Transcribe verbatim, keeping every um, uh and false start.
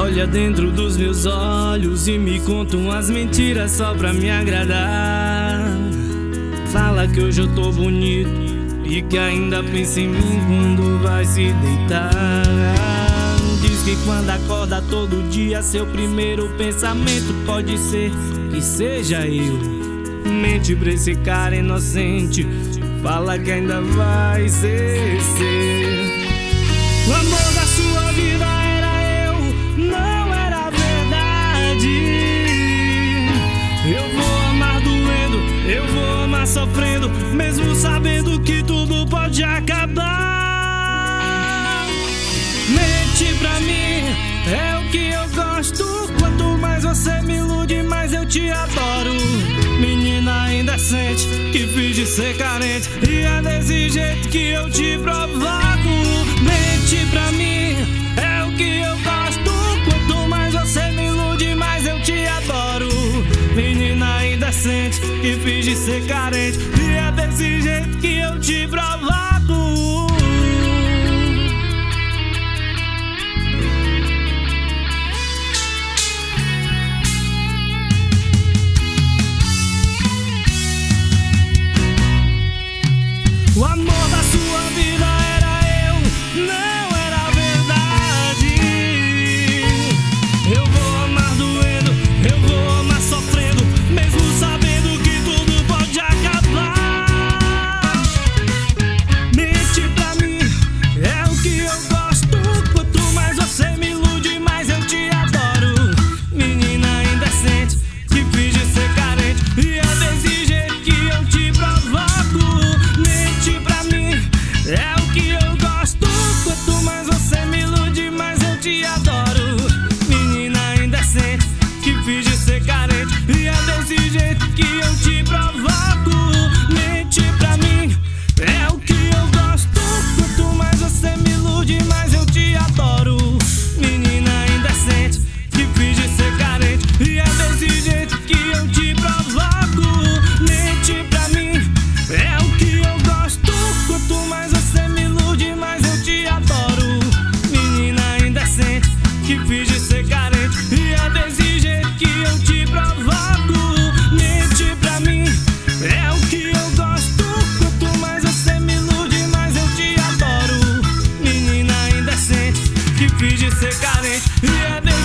Olha dentro dos meus olhos e me conta umas mentiras só pra me agradar. Fala que hoje eu tô bonito e que ainda pensa em mim quando vai se deitar. Diz que quando acorda todo dia seu primeiro pensamento pode ser que seja eu. Mente pra esse cara inocente, fala que ainda vai ser seu. O amor da sua vida era eu, não era verdade. Eu vou amar doendo, eu vou amar sofrendo, mesmo sabendo que tudo pode acabar. Mente pra mim, é o que eu gosto. Quanto mais você me ilude, mais eu te adoro. Menina indecente, que finge ser carente, e é desse jeito que eu te provoco. Mente pra mim, é o que eu gosto. Quanto mais você me ilude, mais eu te adoro. Menina indecente, que finge ser carente, e é desse jeito que eu te provoco. O amor da sua vida era eu, não era verdade. Eu vou amar doendo, eu vou amar sofrendo, mesmo sabendo que tudo pode acabar. Mente pra mim, é o que eu gosto. Quanto mais você me ilude, mais eu te adoro. Menina indecente, que finge ser carente, e é desse jeito que eu te provoco. É o que eu gosto. Quanto mais você me ilude, mais eu te adoro. Menina indecente, que finge ser carente, e é desse jeito que eu te provoco. Mente pra mim, é o que eu gosto. Quanto mais você me ilude, mais eu te adoro. Menina indecente, que finge ser carente, e é desse jeito que eu te provoco. Mente pra mim, é o que eu gosto. Quanto mais você me ilude, mais eu te adoro. Menina indecente, que finge ser carente, e é desse jeito que eu te provoco. Mente pra mim, é o que eu gosto. Quanto mais você me ilude, mais eu te adoro. Menina indecente, que finge ser carente, e é desse